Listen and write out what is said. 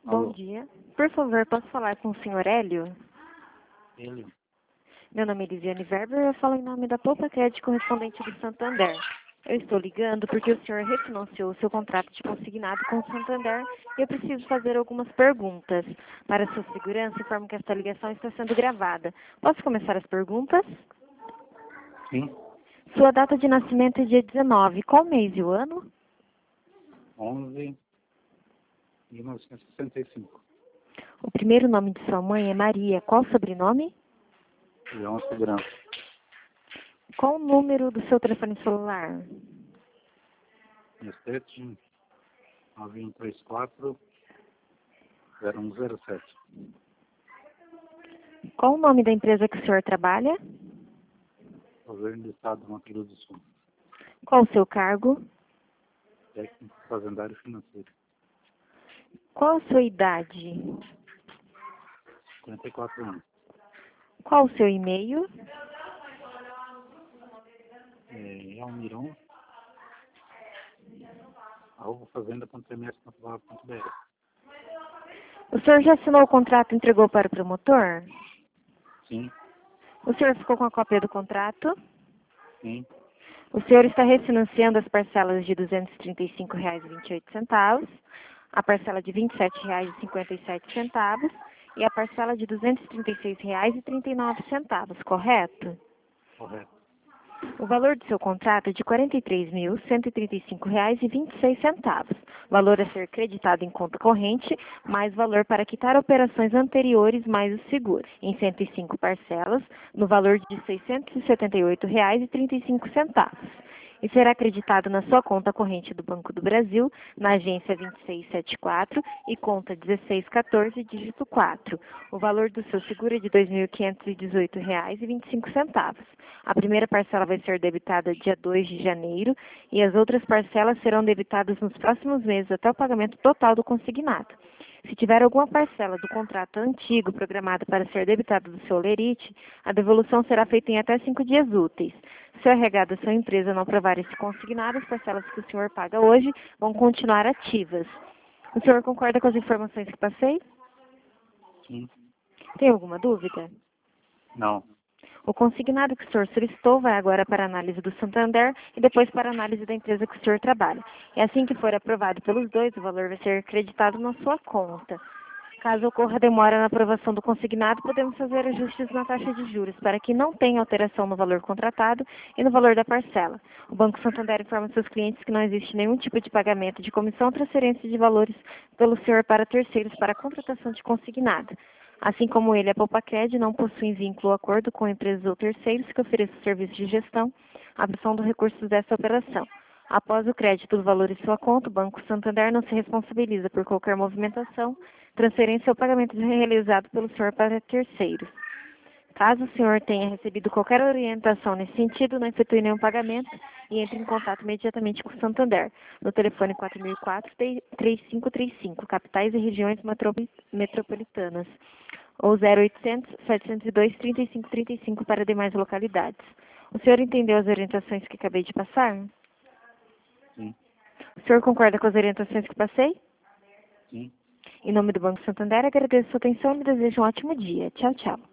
Bom Alô, dia. Por favor, posso falar com o senhor Hélio? ele? Meu nome é Elisiane Weber e eu falo em nome da Poupa Crédito correspondente do Santander. Eu estou ligando porque o senhor refinanciou o seu contrato de consignado com o Santander e eu preciso fazer algumas perguntas. Para sua segurança, informo que esta ligação está sendo gravada. Posso começar as perguntas? Sim, Sua data de nascimento é dia 19. Qual mês e o ano? 11 de 1965. O primeiro nome de sua mãe é Maria. Qual o sobrenome? Leão Segurança. Qual o número do seu telefone celular? 17 9134 0107. Qual o nome da empresa que o senhor trabalha? Governo do Estado do Mato Grosso do Sul. Qual o seu cargo? Técnico fazendário financeiro. Qual a sua idade? 54 anos. Qual o seu e-mail? Almirão, @fazenda.ms.br. O senhor já assinou o contrato e entregou para o promotor? Sim, O senhor ficou com a cópia do contrato? sim, O senhor está refinanciando as parcelas de R$ 235,28, a parcela de R$ 27,57 e a parcela de R$ 236,39, correto? correto. O valor do seu contrato é de R$ 43.135,26. Valor a ser creditado em conta corrente, mais valor para quitar operações anteriores mais o seguro, em 105 parcelas, no valor de R$ 678,35. E será acreditado na sua conta corrente do Banco do Brasil, na agência 2674 e conta 1614, dígito 4. O valor do seu seguro é de R$ 2.518,25. A primeira parcela vai ser debitada dia 2 de janeiro e as outras parcelas serão debitadas nos próximos meses até o pagamento total do consignado. Se tiver alguma parcela do contrato antigo programada para ser debitada do seu lerite, a devolução será feita em até 5 dias úteis. Se o RH da sua empresa não aprovar esse consignado, as parcelas que o senhor paga hoje vão continuar ativas. O senhor concorda com as informações que passei? Sim, Tem alguma dúvida? não. O consignado que o senhor solicitou vai agora para a análise do Santander e depois para a análise da empresa que o senhor trabalha. E assim que for aprovado pelos dois, o valor vai ser acreditado na sua conta. Caso ocorra demora na aprovação do consignado, podemos fazer ajustes na taxa de juros para que não tenha alteração no valor contratado e no valor da parcela. O Banco Santander informa seus clientes que não existe nenhum tipo de pagamento de comissão ou transferência de valores pelo senhor para terceiros para a contratação de consignado. Assim como ele, a Poupa-Cred não possui vínculo ou acordo com empresas ou terceiros que ofereçam serviços de gestão, absorção dos recursos dessa operação. Após o crédito do valor em sua conta, o Banco Santander não se responsabiliza por qualquer movimentação, transferência ou pagamento realizado pelo senhor para terceiros. Caso o senhor tenha recebido qualquer orientação nesse sentido, não efetue nenhum pagamento e entre em contato imediatamente com o Santander, no telefone 4004-3535, capitais e regiões metropolitanas, ou 0800-702-3535 para demais localidades. O senhor entendeu as orientações que acabei de passar? Sim, O senhor concorda com as orientações que passei? sim. Em nome do Banco Santander, agradeço a sua atenção e lhe desejo um ótimo dia. Tchau, tchau.